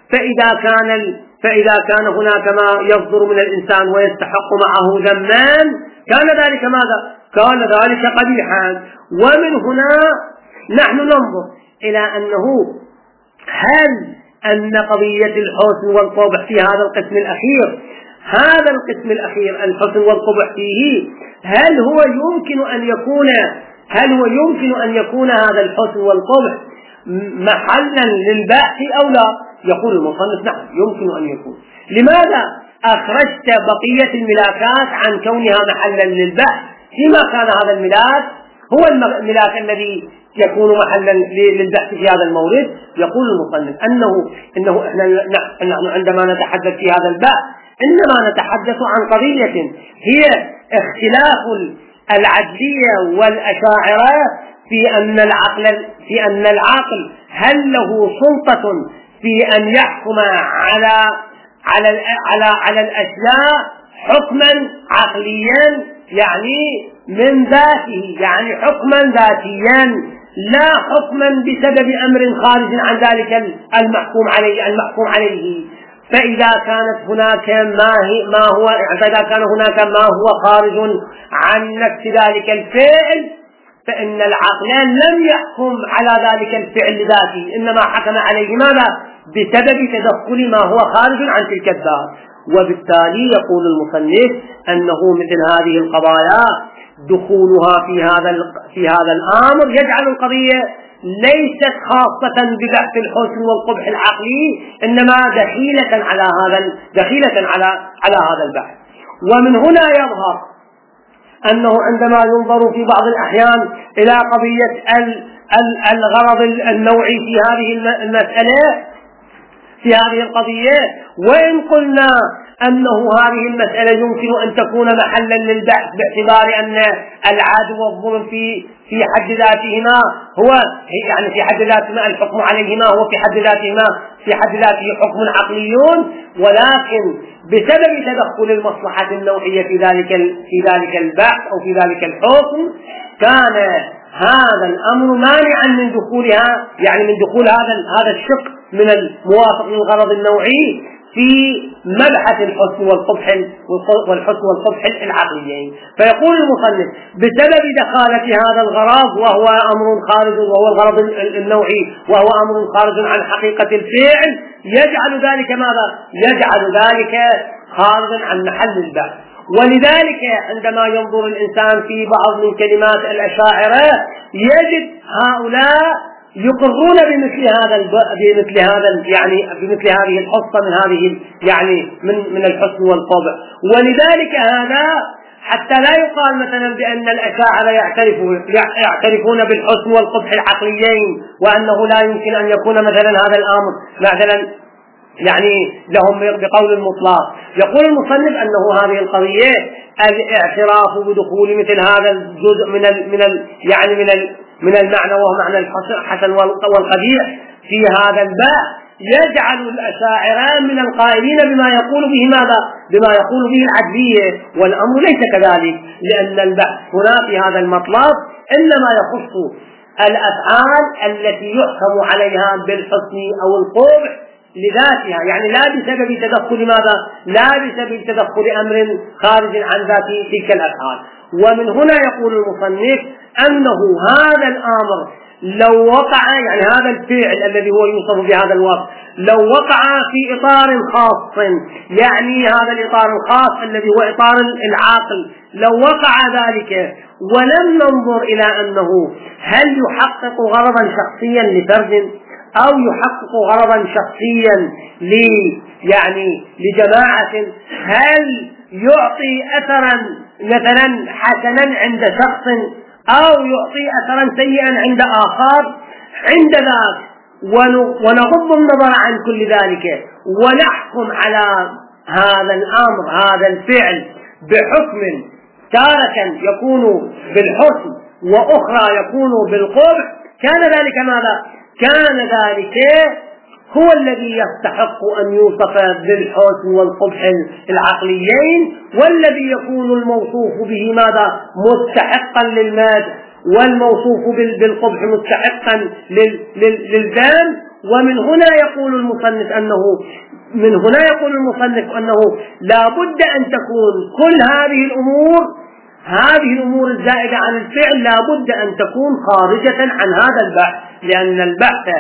فإذا كان هناك ما يصدر من الإنسان ويستحق معه ذمان كان ذلك ماذا؟ كان ذلك قبيحا. ومن هنا نحن ننظر إلى أنه هل أن قضية الحسن والقبح في هذا القسم الأخير الحسن والقبح فيه هل هو يمكن أن يكون هذا الحسن والقبح محلا للبحث أو لا؟ يقول المصنف نعم يمكن أن يكون. لماذا أخرجت بقية الملاكات عن كونها محلا للبحث فيما كان هذا الملاك هو الملاك الذي يكون محلا للبحث في هذا المورد؟ يقول المصنف إنه نحن عندما نتحدث في هذا البحث إنما نتحدث عن قضية هي اختلاف العدلية والأشاعرة في أن العقل هل له سلطة في أن يحكم على الأشياء حكما عقليا من ذاته حكما ذاتيا لا حكما بسبب أمر خارج عن ذلك المحكوم عليه. فإذا كان هناك ما هو خارج عن نفس ذلك الفعل فإن العقل لم يحكم على ذلك الفعل ذاته، إنما حكم عليه ماذا؟ بسبب تدخل ما هو خارج عن تلك الذات. وبالتالي يقول المصنف أنه مثل هذه القضايا دخولها في هذا الأمر يجعل القضية ليست خاصة ببحث الحسن والقبح العقلي، إنما دخيلة على هذا البحث. ومن هنا يظهر أنه عندما ينظر في بعض الأحيان إلى قضية الغرض النوعي في هذه المسألة في هذه القضية، وإن قلنا أنه هذه المسألة يمكن أن تكون محلا للبحث باعتبار أن العدل والظلم في حد ذاتهما هو يعني في حد ذاتهما الحكم عليهما هو في حد ذاته حكم عقليون، ولكن بسبب تدخل المصلحة النوعية في ذلك البحث أو في ذلك الحكم كان هذا الأمر مانعا من دخولها، يعني من دخول هذا الشق من الموافق للغرض النوعي في مبحث الحسن والقبح العقليين. فيقول المصنف بسبب دخالة هذا الغرض وهو أمر خارج، وهو الغرض النوعي وهو أمر خارج عن حقيقة الفعل، يجعل ذلك ماذا؟ يجعل ذلك خارجا عن محل البحث. ولذلك عندما ينظر الإنسان في بعض من كلمات الأشاعرة يجد هؤلاء يقرون بمثل هذه الحصة من هذه يعني من الحسن والقبح. ولذلك هذا حتى لا يقال مثلا بأن الأشاعرة يعترفون بالحسن والقبح العقليين وأنه لا يمكن أن يكون مثلا هذا الأمر مثلا يعني لهم بقول المطلق. يقول المصنف أنه هذه القضية الاعتراف بدخول مثل هذا الجزء من المعنى وهو معنى الحسن والقبيح في هذا الباب يجعل الأشاعرة من القائلين بما يقول به العدلية، والأمر ليس كذلك، لأن البحث هنا في هذا المطلب إنما يخص الأفعال التي يحكم عليها بالحسن أو القبح لذاتها، يعني لا بسبب تدخل أمر خارج عن ذات تلك الأفعال. ومن هنا يقول المصنف أنه هذا الأمر لو وقع، يعني هذا الفعل الذي هو يوصف بهذا الوصف لو وقع في إطار خاص، يعني هذا الإطار الخاص الذي هو إطار العاقل، لو وقع ذلك ولم ننظر إلى أنه هل يحقق غرضا شخصيا لفرد أو يحقق غرضا شخصيا لجماعة، هل يعطي أثرا مثلا حسنا عند شخص أو يعطي أثرا سيئا عند آخر، عند ذلك ونغض النظر عن كل ذلك ونحكم على هذا الأمر هذا الفعل بحكم تارة يكون بالحسن وأخرى يكون بالقبح، كان ذلك ماذا؟ كان ذلك هو الذي يستحق أن يوصف بالحسن والقبح العقليين، والذي يكون الموصوف به ماذا؟ مستحقا للمدح، والموصوف بالقبح مستحقا للذم. ومن هنا يقول المصنف أنه لا بد أن تكون كل هذه الأمور الزائدة عن الفعل لا بد أن تكون خارجة عن هذا البحث، لأن البحث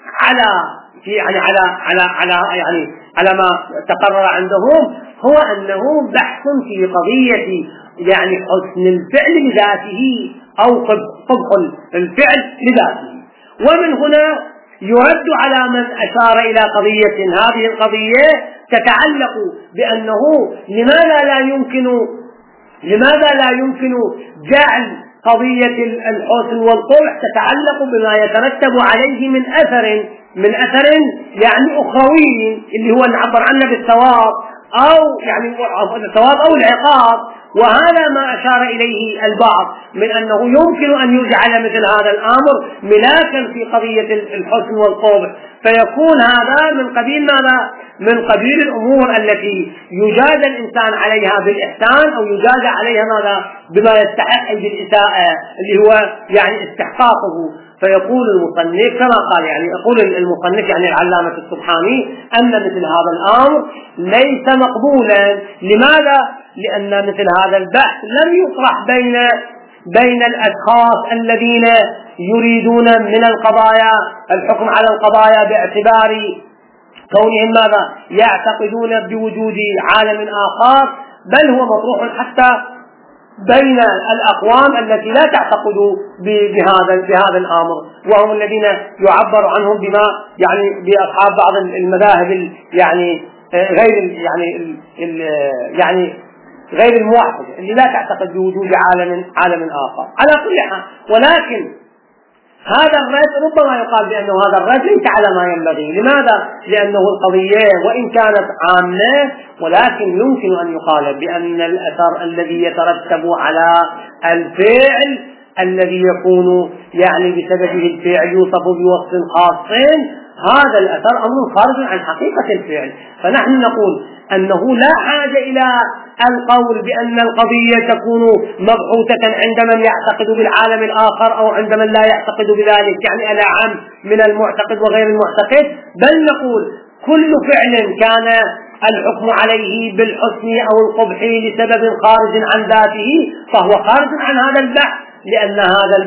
على ما تقرر عندهم هو أنه بحث في قضية يعني حسن الفعل لذاته أو قبح الفعل لذاته. ومن هنا يرد على من أشار إلى قضية، هذه القضية تتعلق بأنه لماذا لا يمكن جعل قضية الحسن والقبح تتعلق بما يترتب عليه من أثر يعني أخروي، اللي هو نعبر عنه بالثواب أو يعني الثواب أو العقاب. وهذا ما أشار إليه البعض من أنه يمكن أن يجعل مثل هذا الأمر ملاكا في قضية الحسن والقبح، فيكون هذا من قبيل ماذا؟ من قبيل الأمور التي يجازى الإنسان عليها بالإحسان أو يجازى عليها ماذا؟ بما يستحق بالإساءة اللي هو يعني استحقاقه. فيقول المصنف كما قال، يعني يقول المصنف يعني العلامة السبحاني أن مثل هذا الأمر ليس مقبولا. لماذا؟ لأن مثل هذا البحث لم يطرح بين الأشخاص الذين يريدون من القضايا الحكم على القضايا باعتبار كونهم ماذا؟ يعتقدون بوجود عالم آخر، بل هو مطروح حتى بين الأقوام التي لا تعتقد بهذا الأمر، وهم الذين يعبر عنهم بما يعني بأصحاب بعض المذاهب غير الموحدة اللي لا تعتقد بوجود عالم آخر. على كل حال، ولكن هذا الرد ربما يقال بأنه هذا الرد ليس على ما ينبغي. لماذا؟ لأنه القضية وإن كانت عامة ولكن يمكن أن يقال بأن الأثر الذي يترتب على الفعل الذي يكون يعني بسببه الفعل يوصف بوصف خاص، هذا الأثر أمر خارج عن حقيقة الفعل. فنحن نقول أنه لا حاجة إلى القول بأن القضية تكون مبعوثة عند من يعتقد بالعالم الآخر أو عند من لا يعتقد بذلك، يعني الأعم من المعتقد وغير المعتقد، بل نقول كل فعل كان الحكم عليه بالحسن أو القبح لسبب خارج عن ذاته فهو خارج عن هذا البحث، لأن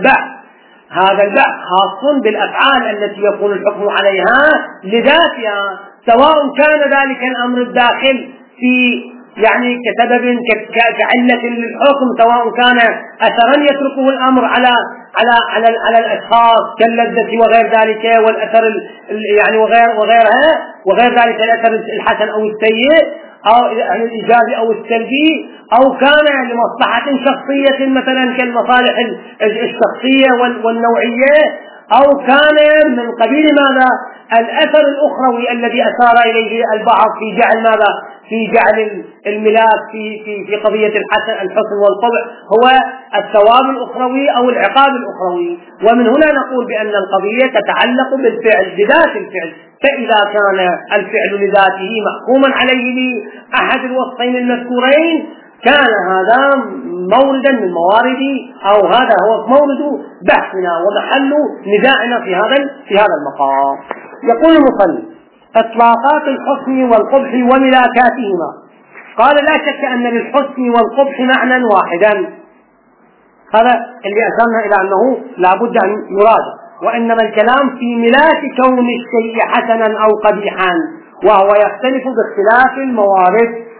هذا البحث خاص بالأفعال التي يكون الحكم عليها لذاتها، سواء كان ذلك الأمر الداخل في يعني كسبب كعلة للحكم، سواء كان أثرا يتركه الأمر على الأشخاص كاللذة وغير ذلك والأثر يعني وغير ذلك الأثر الحسن أو السيء أو الإيجابي أو السلبي، أو كان لمصلحة شخصية مثلا كالمصالح الشخصية والنوعية، أو كان من قبيل ماذا الأثر الأخروي الذي أشار إليه البعض في جعل ماذا في جعل الملاك في قضية الحسن والقبح هو الثواب الأخروي أو العقاب الأخروي. ومن هنا نقول بأن القضية تتعلق بالفعل بذات الفعل، فإذا كان الفعل لذاته محكوما عليه لأحد الوصفين المذكورين كان هذا موردا من موارد أو هذا هو مورد بحثنا ومحل نزاعنا في هذا المقام. يقول المصنف: إطلاقات الحسن والقبح وملاكاتهما. قال: لا شك أن للحسن والقبح معنى واحدا، هذا اللي أشرنا إلى أنه لا بد أن يراد، وإنما الكلام في ملاك كون الشيء حسنا أو قبيحا، وهو يختلف باختلاف الموارد.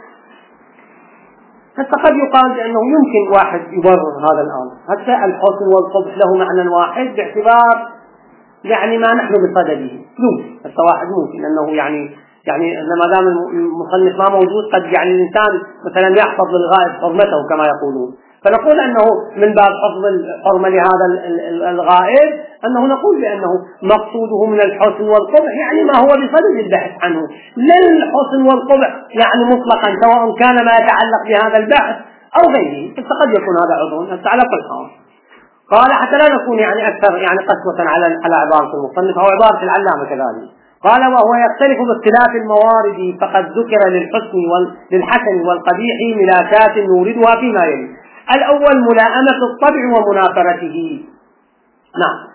حتى قد يقال بأنه يمكن واحد يبرر هذا الأمر، حتى الحسن والقبح له معنى واحد باعتبار يعني ما نحن بصدده، يمكن حتى واحد ممكن أنه يعني ما دام المصنف ما موجود قد يعني الإنسان مثلا يحفظ للغائب حرمته كما يقولون، فنقول أنه من باب حفظ الحرمة لهذا الغائب أنه نقول بأنه مقصوده من الحسن والقبح يعني ما هو بصدد البحث عنه، لا الحسن والقبح يعني مطلقا سواء كان ما يتعلق بهذا البحث أو غيره، فقد يكون هذا عضو على كل حال. قال: حتى لا نكون يعني أكثر يعني قسوة على عبارة المصنف أو عبارة العلامة كذلك. قال: وهو يختلف باختلاف الموارد، فقد ذكر للحسن والقبيح ملاكات نوردها فيما يلي. الأول ملائمة الطبع ومنافرته. نعم.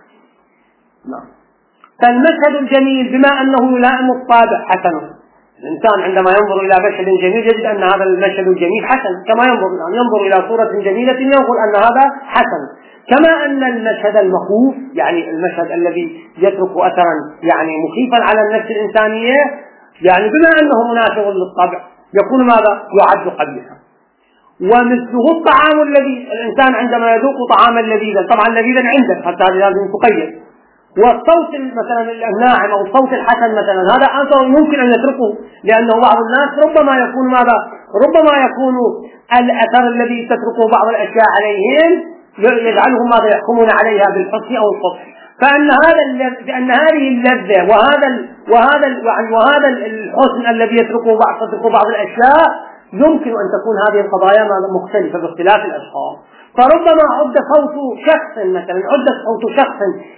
فالمشهد الجميل بما أنه يلائم الطابع حسن، الإنسان عندما ينظر إلى مشهد جميل يجد أن هذا المشهد الجميل حسن، كما ينظر إلى صورة جميلة يقول أن هذا حسن. كما أن المشهد المخوف يعني المشهد الذي يترك أثرا يعني مخيفا على النفس الإنسانية يعني بما أنه منافر للطبع يكون ماذا يعد قبيحا. ومثله الطعام الذي الإنسان عندما يذوق طعاما لذيذا، طبعا لذيذا عندك حتى هذا لازم تقيد، والصوت مثلا الناعم أو الصوت الحسن مثلا هذا أثر يمكن أن يتركه، لأنه بعض الناس ربما يكون الأثر الذي تتركه بعض الأشياء عليهم يجعلهم ماذا يحكمون عليها بالحسن أو القبح. فأن هذه اللذة وهذا الحسن الذي تتركه بعض الأشياء يمكن أن تكون هذه القضايا مختلفة باختلاف الأشخاص. فربما عد صوت شخص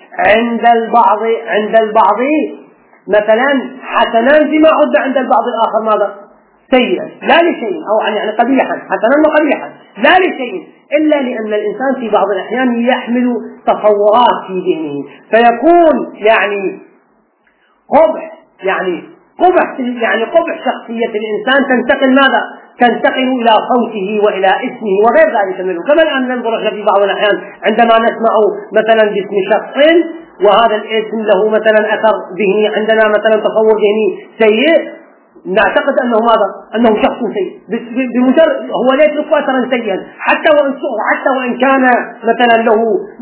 عند البعض مثلا حسنا بما عد عند البعض الآخر ماذا سيئا لا لشيء أو يعني قبيحا، حسنا وقبيحا لا لشيء إلا لأن الإنسان في بعض الأحيان يحمل تصورات في ذهنه فيكون يعني قبح شخصية الإنسان تنتقل إلى صوته وإلى اسمه وغير ذلك منه. كما الآن ننظر في بعض الأحيان عندما نسمع مثلا باسم شخص وهذا الاسم له مثلا أثر ذهني عندنا مثلا تصور ذهني سيء نعتقد أنه ماذا؟ أنه شخص سيء بمجرد هو لا يترك أثرا سيئا حتى وإن كان مثلا له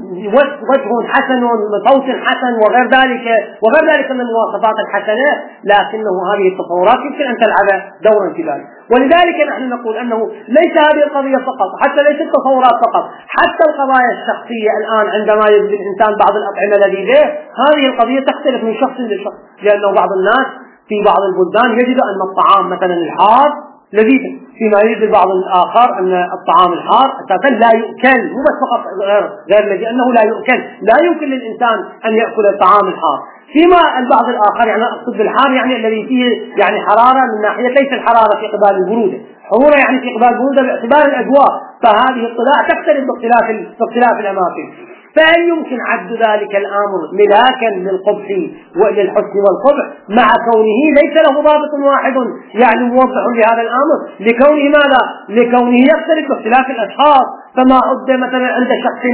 وجه حسن صوت حسن وغير ذلك من المواصفات الحسنة، لكنه هذه التصورات يمكن أن تلعب دورا في ذلك. ولذلك نحن نقول أنه ليس هذه القضية فقط، حتى ليس التصورات فقط، حتى القضايا الشخصية الآن عندما يجد الإنسان بعض الأطعمة لذيذة، هذه القضية تختلف من شخص لشخص، لأنه بعض الناس في بعض البلدان يجد أن الطعام مثلا الحار لذيذا، فيما يجد بعض الآخر أن الطعام الحار أساسا لا يؤكل، مو بس فقط غير الذي أنه لا يؤكل، لا يمكن للإنسان أن يأكل الطعام الحار. فيما البعض الآخر يعني أقصد بالحار يعني الذي فيه يعني حرارة من ناحية ليس الحرارة في قبال البرودة، حرورة يعني في قبال البرودة باعتبار الأجواء، فهذه الاطلاع تختلف باختلاف الأماكن. فهل يمكن عد ذلك الأمر ملاكا للقبح وللحسن والقبح مع كونه ليس له ضابط واحد يعني موضح لهذا الأمر، لكونه ماذا؟ لكونه يختلف باختلاف الأشخاص، فما عد مثلا عند شخص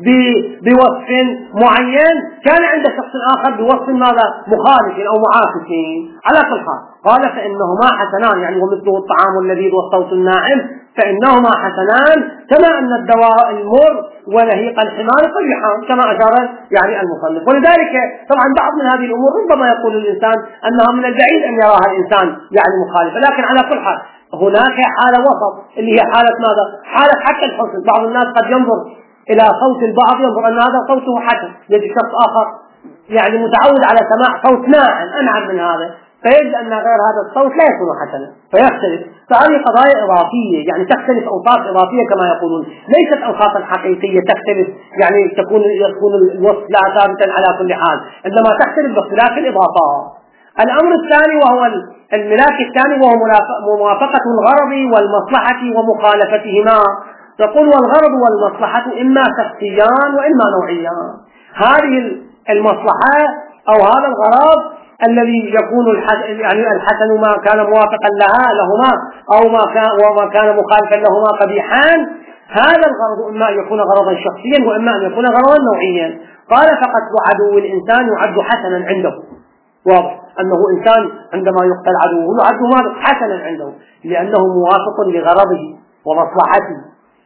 بوصف معين كان عند شخص آخر بوصف ماذا؟ مخالف أو معاكس. على كل حال قال فإنهما حسنان، يعني ومثله الطعام اللذيذ والصوت الناعم، فإنهما حسنان كما أن الدواء المر ونهيق الحمار قبيحان، كما أشار يعني المصنف. ولذلك طبعا بعض من هذه الأمور ربما يقول الإنسان أنها من البعيد أن يراها الإنسان يعني مخالفة، لكن على كل حال هناك حالة وسط اللي هي حالة ماذا؟ حالة حتى الحسن. بعض الناس قد ينظر إلى صوت البعض ينظر أن هذا صوته حسن، يجد شخص آخر يعني متعود على سماع صوت ناعم أنعم من هذا، فيجد أن غير هذا الصوت لا يكون حسنا فيختلف. فهذه قضايا إضافية يعني تختلف، أوصاف إضافية كما يقولون، ليست أوصافا حقيقية تختلف يعني يكون الوصف لا ثابتا على كل حال، إنما تختلف باختلاف الإضافات. الأمر الثاني وهو الملاك الثاني وهو موافقة الغرض والمصلحة ومخالفتهما. تقول والغرض والمصلحة إما شخصيان وإما نوعيان. هذه المصلحة أو هذا الغرض الذي يكون يعني الحسن ما كان موافقا لهما أو ما كان مخالفا لهما قبيحان، هذا الغرض إما أن يكون غرضا شخصيا وإما أن يكون غرضا نوعيا. قال فقد عدو الإنسان يعد حسنا عنده، واضح أنه إنسان عندما يقتل عدوه يعد حسنا عنده لأنه موافق لغرضه ومصلحته،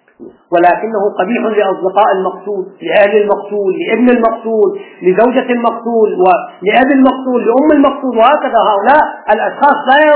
ولكنه قبيح لأصدقاء المقتول، لأهل المقتول، لابن المقتول، لزوجة المقتول، ولأب المقتول، لأم المقتول، وهكذا. هؤلاء الأشخاص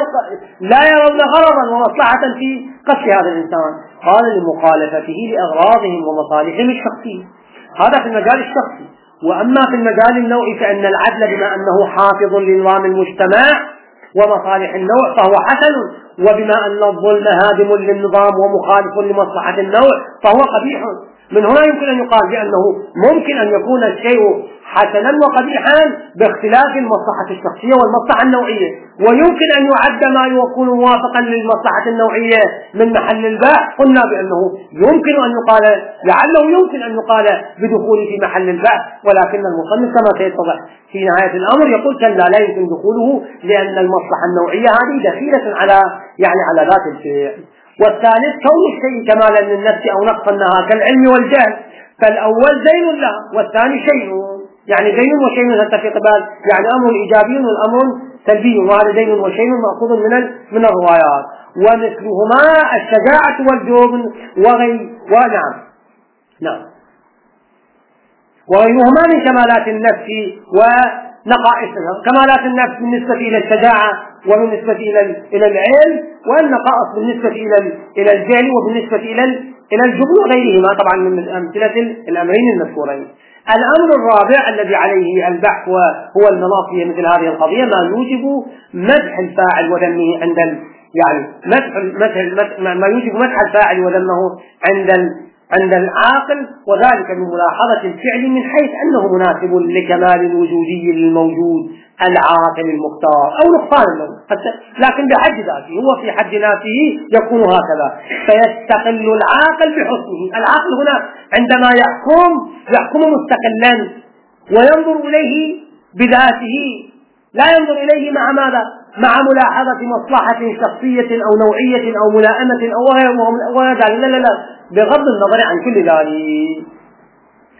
لا يرون غرضا ومصلحة في قتل هذا الإنسان. قال لمخالفته لأغراضهم ومصالحهم الشخصية، هذا في المجال الشخصي. وأما في المجال النوعي فإن العدل بما أنه حافظ لنظام المجتمع ومصالح النوع فهو حسن، وبما أن الظلم هادم للنظام ومخالف لمصلحة النوع فهو قبيح. من هنا يمكن أن يقال بأنه ممكن أن يكون الشيء حسنا وقبيحا باختلاف المصلحة الشخصية والمصلحة النوعية، ويمكن أن يعد ما يكون موافقا للمصلحة النوعية من محل البحث. قلنا بأنه يمكن أن يقال لعله يمكن أن يقال بدخول في محل البحث، ولكن المصنف كما سيتضح في نهاية الأمر يقول كلا لا يمكن دخوله لأن المصلحة النوعية هذه دخيلة على ذات الشيء. والثالث كون الشيء كمالا للنفس أو نقصا لها كالعلم والجهل، فالأول زين له والثاني شيء، يعني زين وشيء حتى في قبال يعني أمر إيجابي والأمر سلبي، وهذا زين وشيء مأخوذ من الروايات. ومثلهما الشجاعة والجبن وغيرهما من كمالات النفس ونقائصها. كمالات النفس بالنسبة إلى الشجاعة وبالنسبة إلى العلم، والنقائص بالنسبة إلى الجهل وبالنسبة إلى الجبن وغيرهما طبعا من أمثلة الأمرين المذكورين. الأمر الرابع الذي عليه البحث وهو المناط في مثل هذه القضية ما يوجب مدح الفاعل وذمه ما يوجب مدح الفاعل وذمه عند العاقل، وذلك من ملاحظة الفعل من حيث أنه مناسب لكمال الوجودي للموجود العاقل المختار أو نقصان له، لكن بحد ذاته هو في حد ذاته يكون هكذا، فيستقل العاقل بحسنه. العاقل هنا عندما يحكم مستقلا وينظر إليه بذاته، لا ينظر إليه مع ماذا؟ مع ملاحظة مصلحة شخصية أو نوعية أو ملائمة أو غير ذلك، لا بغض النظر عن كل ذلك.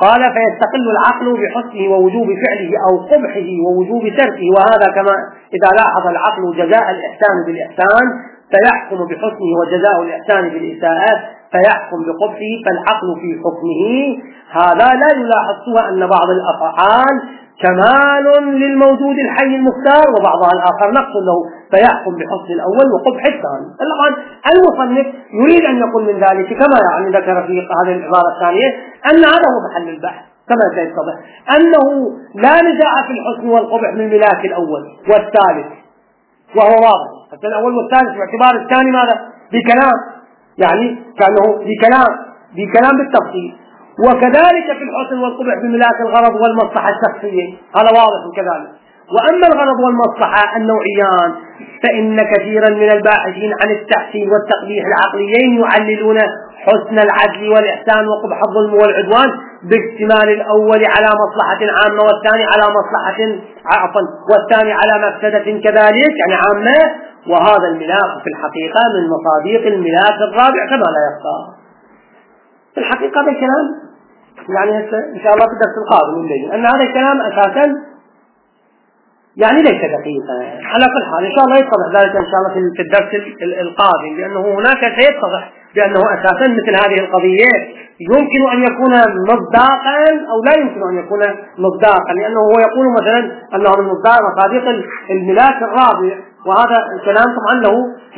قال فيستقل العقل بحسنه ووجوب فعله أو قبحه ووجوب تركه، وهذا كما إذا لاحظ العقل جزاء الإحسان بالإحسان فيحكم بحسنه وجزاء الإحسان بالإساءة فيحكم بقبحه، فالعقل في حكمه هذا لا يلاحظ سوى أن بعض الأفعال كمال للموجود الحي المختار وبعضها الآخر نقص له، فيحكم بحسن الأول وقبح الثاني. الآن المصنف يريد أن يقول من ذلك كما يعني ذكر في هذه العبارة الثانية أن هذا هو محل البحث كما سيتضح، أنه لا نزاع في الحسن والقبح من الملاك الأول والثالث، وهو واضح حتى الأول والثالث باعتبار الثاني ماذا؟ بكلام، يعني كأنه بكلام بالتفصيل. وكذلك في الحسن والقبح بملاك الغرض والمصلحة الشخصية، هذا واضح كذلك. وأما الغرض والمصلحة النوعيان فإن كثيرا من الباحثين عن التحسين والتقبيح العقليين يعللون حسن العدل والإحسان وقبح الظلم والعدوان باحتمال الأول على مصلحة عامة والثاني على والثاني على مفسدة كذلك يعني عامة، وهذا الملاك في الحقيقة من مصادق الملاك الرابع كما لا يخفى. في الحقيقة هذا الكلام يعني إن شاء الله في الدرس القادم الليل أن هذا الكلام أساسا يعني ليس دقيقا. على كل حال إن شاء الله يتضح ذلك إن شاء الله في الدرس القادم، لأنه هناك سيتضح بأنه أساسا مثل هذه القضية يمكن أن يكون مصداقا أو لا يمكن أن يكون مصداقا، لأنه هو يقول مثلا أنه من مصادق الملاك الرابع، وهذا الكلام طبعا له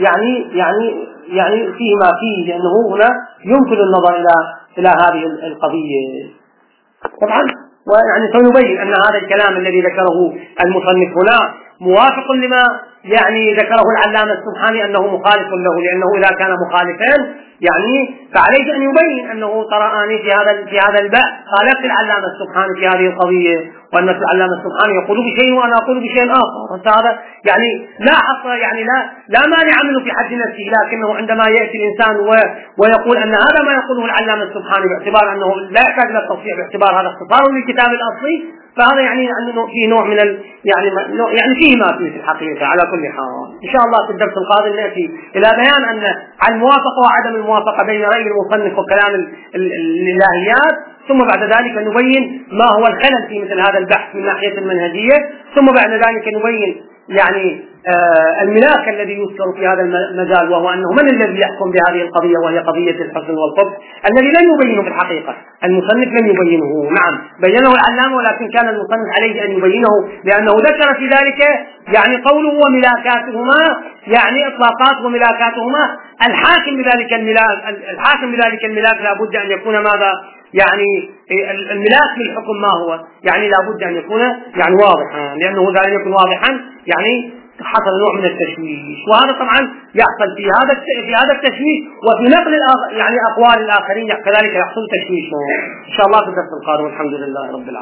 يعني فيه ما فيه، لأنه هنا يمكن النظر إلى هذه القضية طبعا. ويعني سنبين أن هذا الكلام الذي ذكره المصنف هنا موافق لما يعني ذكره العلامة السبحاني أنه مخالف له، لأنه إذا كان مخالفا يعني فعليه أن يبين أنه تراني في هذا البحث خالفت العلامة السبحاني في هذه القضية، وأن العلامة السبحاني يقول بشيء وأنا أقول بشيء آخر. هذا يعني لا حصر يعني لا مانع منه في حد نفسه، لكنه عندما يأتي الإنسان ويقول أن هذا ما يقوله العلامة السبحاني باعتبار أنه لا يحتاج إلى التصحيح باعتبار هذا اختصار للكتاب الأصلي، فهذا يعني أنه فيه نوع من يعني فيه ما فيه في الحقيقة. على كل حال إن شاء الله في الدرس القادم نأتي إلى بيان أن الموافقة وعدم الموافقة بين رأي المصنف وكلام الإلهيات، ثم بعد ذلك نبين ما هو الخلل في مثل هذا البحث من ناحية المنهجية، ثم بعد ذلك نبين يعني الملاك الذي يذكر في هذا المجال، وهو أنه من الذي يحكم بهذه القضية وهي قضية الحسن والقبح الذي لم يبينه في الحقيقة المصنف، لم يبينه. نعم بينه العلامة ولكن كان المصنف عليه أن يبينه، لأنه ذكر في ذلك يعني قوله وملاكاتهما يعني إطلاقات وملاكاتهما. الحاكم بذلك الملاك لا بد أن يكون ماذا يعني الملاك للحكم ما هو يعني لا بد أن يكون يعني واضحا، لأنه إذا لم يكن واضحا يعني حصل نوع من التشويش، وهذا طبعا يحصل في هذا التشويش وفي نقل يعني أقوال الآخرين كذلك يحصل تشويش. إن شاء الله في الدرس القادم. الحمد لله رب العالمين.